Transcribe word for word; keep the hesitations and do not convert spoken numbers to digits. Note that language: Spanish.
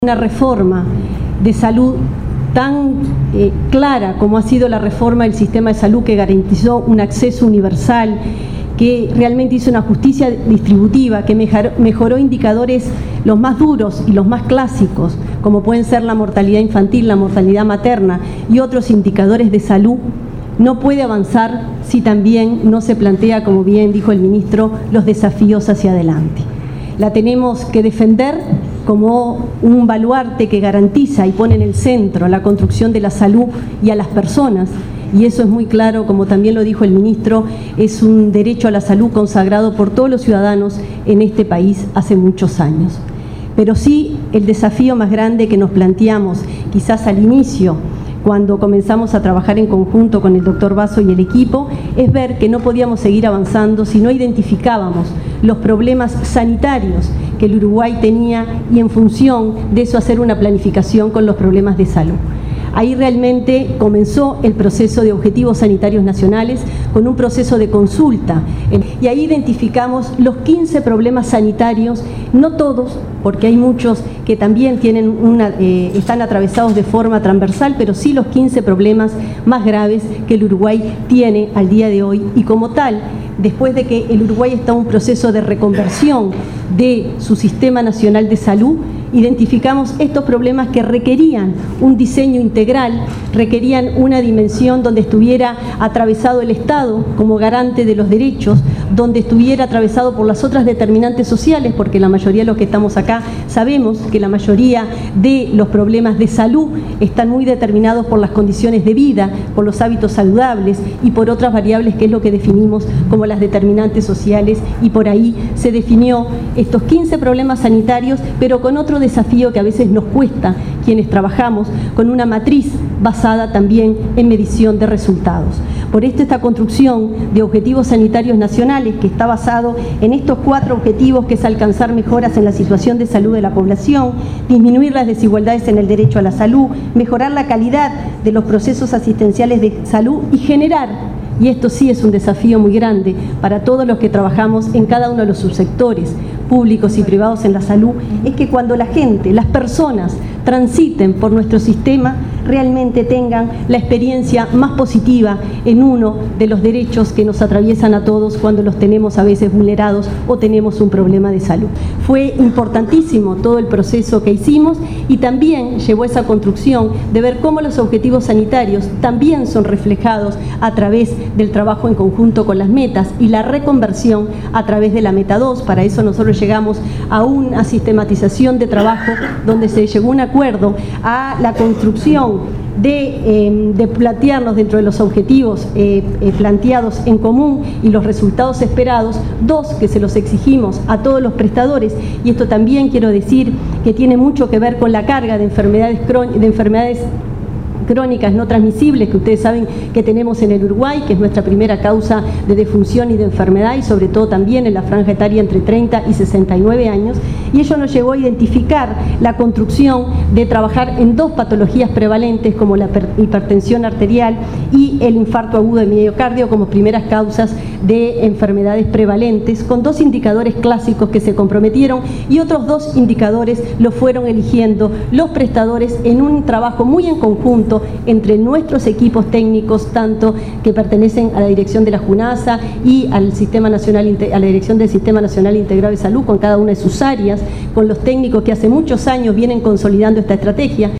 Una reforma de salud tan eh, clara como ha sido la reforma del sistema de salud, que garantizó un acceso universal, que realmente hizo una justicia distributiva, que mejoró, mejoró indicadores los más duros y los más clásicos, como pueden ser la mortalidad infantil, la mortalidad materna y otros indicadores de salud, no puede avanzar si también no se plantea, como bien dijo el ministro, los desafíos hacia adelante. La tenemos que defender como un baluarte que garantiza y pone en el centro la construcción de la salud y a las personas, y eso es muy claro, como también lo dijo el ministro, es un derecho a la salud consagrado por todos los ciudadanos en este país hace muchos años. Pero sí, el desafío más grande que nos planteamos, quizás al inicio, cuando comenzamos a trabajar en conjunto con el doctor Basso y el equipo, es ver que no podíamos seguir avanzando si no identificábamos los problemas sanitarios que el Uruguay tenía y en función de eso hacer una planificación con los problemas de salud. Ahí realmente comenzó el proceso de objetivos sanitarios nacionales con un proceso de consulta y ahí identificamos los quince problemas sanitarios, no todos, porque hay muchos que también tienen una, eh, están atravesados de forma transversal, pero sí los quince problemas más graves que el Uruguay tiene al día de hoy, y como tal, después de que el Uruguay está en un proceso de reconversión de su sistema nacional de salud, identificamos estos problemas que requerían un diseño integral, requerían una dimensión donde estuviera atravesado el Estado como garante de los derechos, donde estuviera atravesado por las otras determinantes sociales, porque la mayoría de los que estamos acá sabemos que la mayoría de los problemas de salud están muy determinados por las condiciones de vida, por los hábitos saludables y por otras variables que es lo que definimos como las determinantes sociales, y por ahí se definió estos quince problemas sanitarios, pero con otro desafío que a veces nos cuesta quienes trabajamos, con una matriz basada también en medición de resultados. Por esto esta construcción de objetivos sanitarios nacionales, que está basado en estos cuatro objetivos, que es alcanzar mejoras en la situación de salud de la población, disminuir las desigualdades en el derecho a la salud, mejorar la calidad de los procesos asistenciales de salud y generar, y esto sí es un desafío muy grande para todos los que trabajamos en cada uno de los subsectores públicos y privados en la salud, es que cuando la gente, las personas transiten por nuestro sistema, realmente tengan la experiencia más positiva en uno de los derechos que nos atraviesan a todos cuando los tenemos a veces vulnerados o tenemos un problema de salud. Fue importantísimo todo el proceso que hicimos, y también llevó esa construcción de ver cómo los objetivos sanitarios también son reflejados a través del trabajo en conjunto con las metas y la reconversión a través de la meta dos. Para eso nosotros llegamos a una sistematización de trabajo donde se llegó a un acuerdo a la construcción de, eh, de plantearnos dentro de los objetivos eh, eh, planteados en común y los resultados esperados, dos que se los exigimos a todos los prestadores, y esto también quiero decir que tiene mucho que ver con la carga de enfermedades, de enfermedades crónicas no transmisibles que ustedes saben que tenemos en el Uruguay, que es nuestra primera causa de defunción y de enfermedad, y sobre todo también en la franja etaria entre treinta y sesenta y nueve años, y ello nos llevó a identificar la construcción de trabajar en dos patologías prevalentes como la hipertensión arterial y el infarto agudo de miocardio como primeras causas de enfermedades prevalentes, con dos indicadores clásicos que se comprometieron, y otros dos indicadores los fueron eligiendo los prestadores en un trabajo muy en conjunto entre nuestros equipos técnicos, tanto que pertenecen a la dirección de la JUNASA y al Sistema Nacional, a la dirección del Sistema Nacional Integrado de Salud, con cada una de sus áreas, con los técnicos que hace muchos años vienen consolidando esta estrategia.